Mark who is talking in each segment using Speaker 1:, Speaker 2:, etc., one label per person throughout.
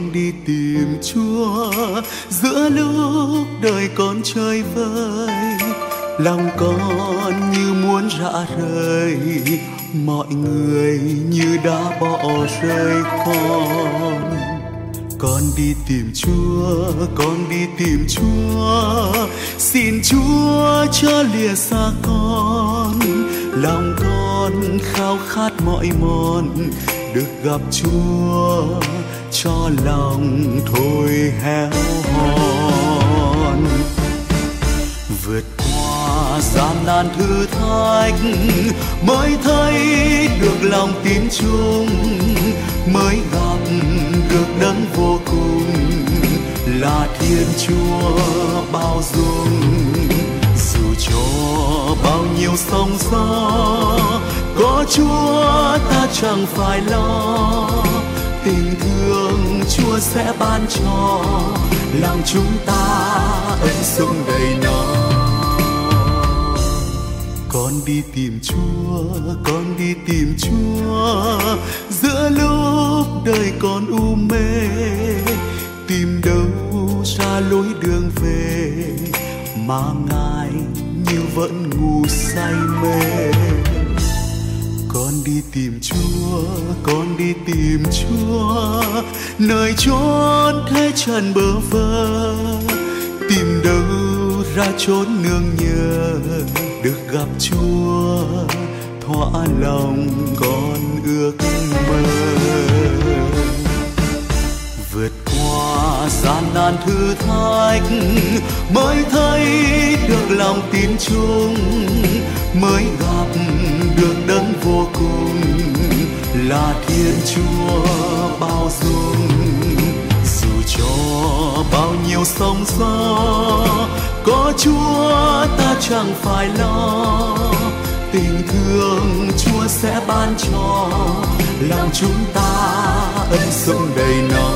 Speaker 1: con đi tìm Chúa giữa lúc đời con chơi vơi. Lòng con như muốn rã rời, mọi người như đã bỏ rơi con. Con đi tìm Chúa, con đi tìm Chúa, xin Chúa chớ lìa xa con. Lòng con khao khát mỏi mòn, được gặp Chúa cho lòng thôi héo hon. Vượt qua gian nan thử thách mới thấy được lòng tin chung, mới gặp được đấng vô cùng là Thiên Chúa bao dung. Dù cho bao nhiêu sóng gió, có Chúa ta chẳng phải lo. Tình thương Chúa sẽ ban cho, lòng chúng ta ân sủng đầy nó. Con đi tìm Chúa, con đi tìm Chúa giữa lúc đời con u mê. Tìm đâu ra lối đường về mà Ngài như vẫn ngủ say mê. Con đi tìm Chúa, con đi tìm Chúa nơi chốn thế trần bơ vơ. Tìm đâu ra chốn nương nhờ, được gặp Chúa thỏa lòng con ước mơ. Vượt qua gian nan thử thách mới thấy được lòng tin chung, mới gặp được đấng vô cùng là Thiên Chúa bao dung. Dù cho bao nhiêu sóng gió, có Chúa ta chẳng phải lo. Tình thương Chúa sẽ ban cho, lòng chúng ta ân sủng đầy nó.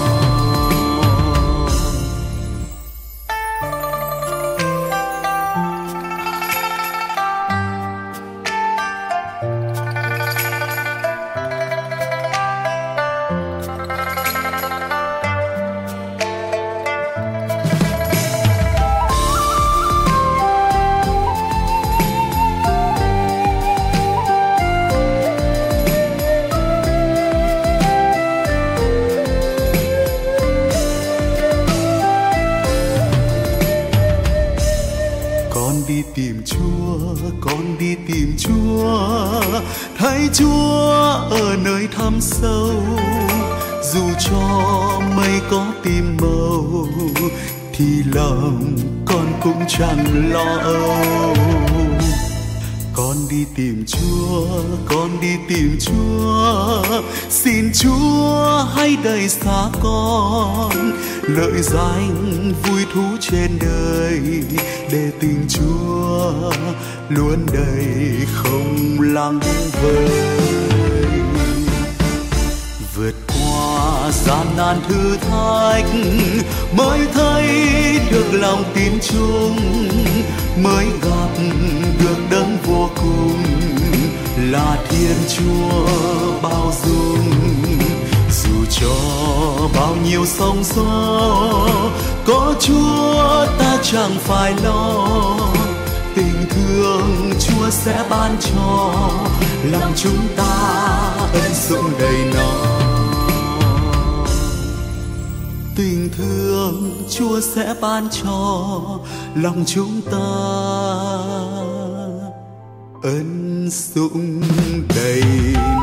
Speaker 1: Con đi tìm Chúa, con đi tìm Chúa, thấy Chúa ở nơi thẳm sâu. Dù cho mây có tìm màu, thì lòng con cũng chẳng lo âu. Con đi tìm Chúa, con đi tìm Chúa, xin Chúa hãy đầy xa con lợi danh vui thú trên đời, để tình Chúa luôn đầy không lắng vơi. Vượt qua gian nan thử thách mới thấy được lòng tin chung, mới gặp được đấng vô cùng là Thiên Chúa bao dung. Dù cho bao nhiêu sóng gió, có Chúa ta chẳng phải lo. Tình thương Chúa sẽ ban cho, lòng chúng ta ân sủng đầy nó. Tình thương Chúa sẽ ban cho, lòng chúng ta ân sủng đầy